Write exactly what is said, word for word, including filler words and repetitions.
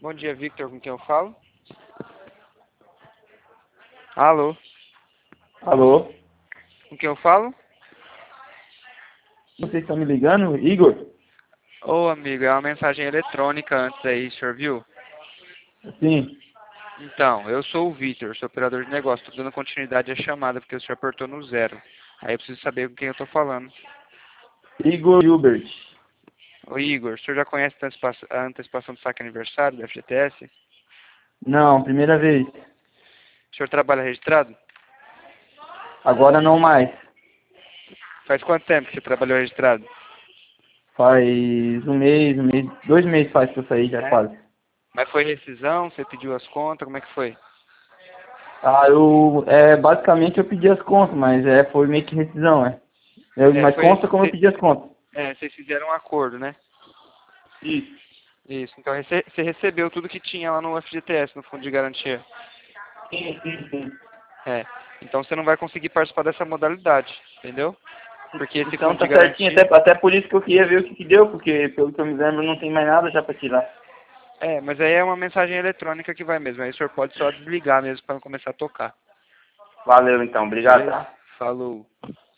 Bom dia, Victor, com quem eu falo? Alô, Alô? com quem eu falo? Vocês estão me ligando? Igor? Ô, amigo, é uma mensagem eletrônica antes aí, o senhor viu? Sim. Então, eu sou o Victor, sou operador de negócio, tô dando continuidade à chamada porque o senhor apertou no zero. Aí eu preciso saber com quem eu tô falando. Igor Hilbert. Ô, Igor, o senhor já conhece a antecipa- a antecipação do saque aniversário da F G T S? Não, primeira vez. O senhor trabalha registrado? Agora não mais. Faz quanto tempo que você trabalhou registrado? Faz um mês, um mês, dois meses faz que eu saí já É? quase. Mas foi rescisão? Você pediu as contas? Como é que foi? Ah, eu, é, basicamente eu pedi as contas, mas é, foi meio que rescisão, é. Eu, É, mas foi. consta como eu cê- pedi as contas. É, vocês fizeram um acordo, né? Isso. Isso, então rece- você recebeu tudo que tinha lá no F G T S, no Fundo de Garantia. Sim, sim, sim. É, então você não vai conseguir participar dessa modalidade, entendeu? Porque esse Então Fundo de tá certinho, Garantia... até, até por isso que eu queria ver o que, que deu, porque pelo que eu me lembro não tem mais nada já pra tirar. É, mas aí é uma mensagem eletrônica que vai mesmo, aí o senhor pode só desligar mesmo para não começar a tocar. Valeu então, obrigado, Beleza? tá? Falou.